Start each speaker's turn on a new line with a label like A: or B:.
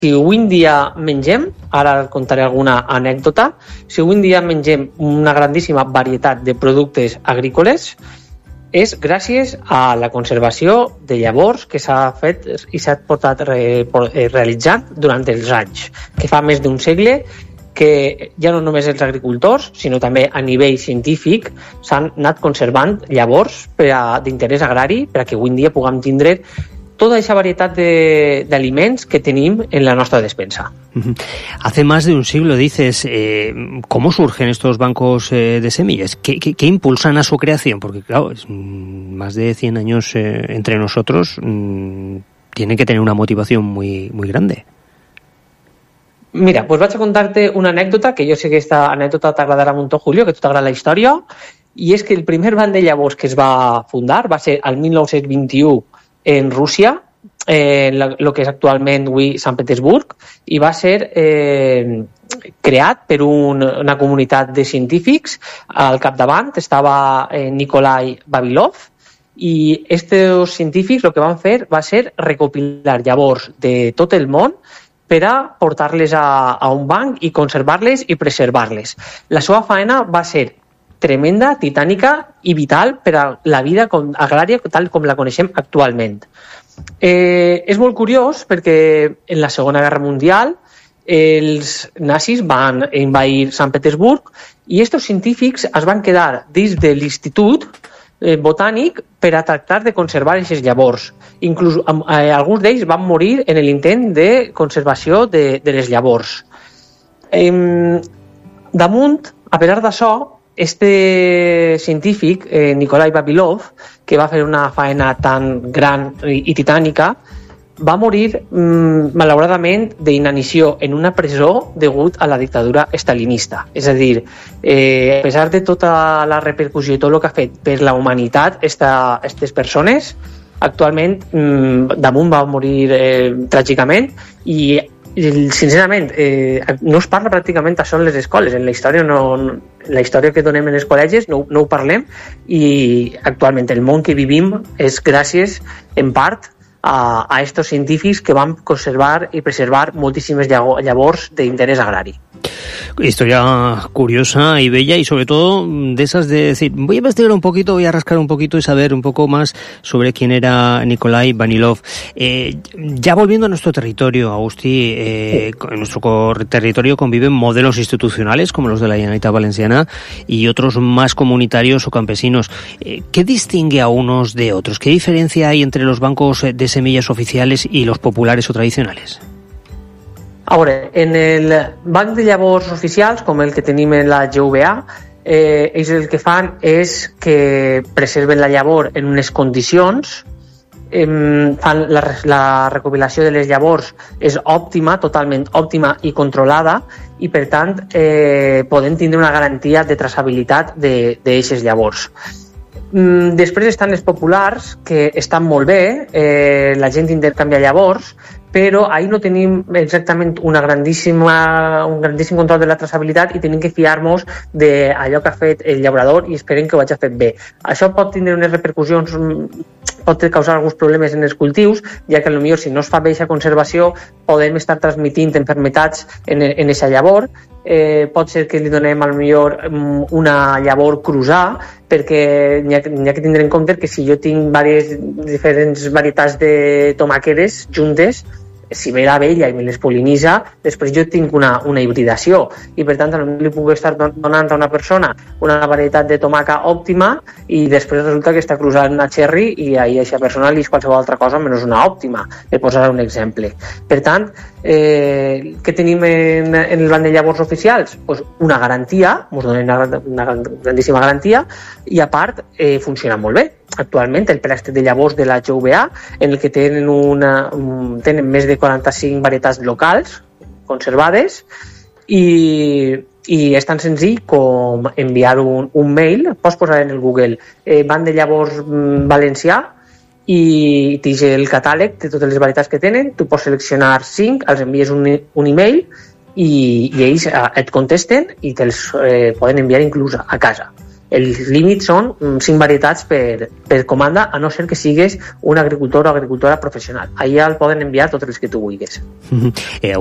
A: si avui en dia mengem, ara contaré alguna anècdota, si avui en dia mengem una grandíssima varietat de productes agrícoles, és gràcies a la conservació de llavors que s'ha fet i s'ha portat realitzant durant els anys, que fa més d'un segle que ja no només els agricultors, sinó també a nivell científic s'han anat conservant llavors d'interès agrari per a que avui en dia puguem tindre toda esa variedad de alimentos que tenemos en la nuestra despensa.
B: Hace más de un siglo, dices, ¿cómo surgen estos bancos de semillas? ¿Qué impulsan a su creación? Porque, claro, es más de 100 años entre nosotros, tienen que tener una motivación muy, muy grande.
A: Mira, pues vaig a contarte una anècdota, que jo sé que esta anècdota t'agradarà un montó, Julio, que a tu t'agrada la història, i és que el primer banc de llavors que es va fundar va ser el 1921 en Rússia, lo que és actualment avui Sant Petersburg, i va ser creat per una comunitat de científics. Al capdavant estava Nikolai Vavilov, i estos científics el que van fer va ser recopilar llavors de tot el món per a portar-les a un banc i conservar-les i preservar-les. La seva faena va ser tremenda, titànica i vital per a la vida agrària tal com la coneixem actualment. És molt curiós perquè en la Segona Guerra Mundial els nazis van envair Sant Petersburg i aquests científics es van quedar dins de l'institut botànic per a tractar de conservar aquests llavors. Inclús alguns d'ells van morir en l'intent de conservació de les llavors. Damunt, a pesar d'això, este científic, Nikolai Vavilov, que va fer una faena tan gran i titànica, va morir, malauradament, d'inanició en una presó degut a la dictadura estalinista. És a dir, a pesar de tota la repercussió i tot el que ha fet per la humanitat aquestes persones, actualment damunt va morir tràgicament i sincerament no es parla pràcticament això en les escoles. En la història que donem en els col·legis no ho parlem, i actualment el món que vivim és gràcies en part a estos científics que van conservar y preservar moltíssimes llavors d'interès agrari.
B: Historia curiosa y bella, y sobre todo de esas de decir, voy a investigar un poquito, voy a rascar un poquito y saber un poco más sobre quién era Nikolai Vavilov. Ya volviendo a nuestro territorio, Agustí, en nuestro territorio conviven modelos institucionales como los de la Generalitat Valenciana y otros más comunitarios o campesinos. ¿Qué distingue a unos de otros? ¿Qué diferencia hay entre los bancos de semillas oficiales y los populares o tradicionales?
A: A veure, en el banc de llavors oficials, com el que tenim en la GVA, ells el que fan és que preserven la llavor en unes condicions, fan la recopilació de les llavors és òptima, totalment òptima i controlada, i per tant podem tindre una garantia de traçabilitat d'aquestes llavors. Després estan les populars, que estan molt bé, la gent intercanvia llavors, però ahí no tenim exactament un grandíssim control de la traçabilitat i tenim que fiar-nos d'allò que ha fet el llaurador i esperem que ho hagi fet bé. Això pot tindre unes repercussions, pot causar alguns problemes en els cultius, ja que potser si no es fa bé aquesta conservació podem estar transmitint enfermetats en aquesta llavor. Pot ser que li donem potser una llavor cruzada, perquè n'hi ha que tindre en compte que si jo tinc diferents varietats de tomàqueres juntes, si ve la vella i me les polinitza, després jo tinc una hibridació i per tant li puc estar donant a una persona una varietat de tomaca òptima i després resulta que està cruzant una cherry i a aquesta persona li és qualsevol altra cosa menys una òptima, per posar un exemple. Per tant, què tenim en el banc de llavors oficials? Pues una garantia, ens donen una grandíssima garantia, i a part funciona molt bé. Actualment el préstec de llavors de la GVA, en el que tenen més de 45 varietats locals conservades, i és tan senzill com enviar un mail, pots posar en el Google banc de llavors valencià i tens el catàleg de totes les varietats que tenen, tu pots seleccionar 5, els envies un email i ells et contesten i te'ls poden enviar inclús a casa. Els límits són 5 varietats per comanda, a no ser que sigues un agricultor o agricultora professional. Allà el poden enviar tots els que tu vulguis.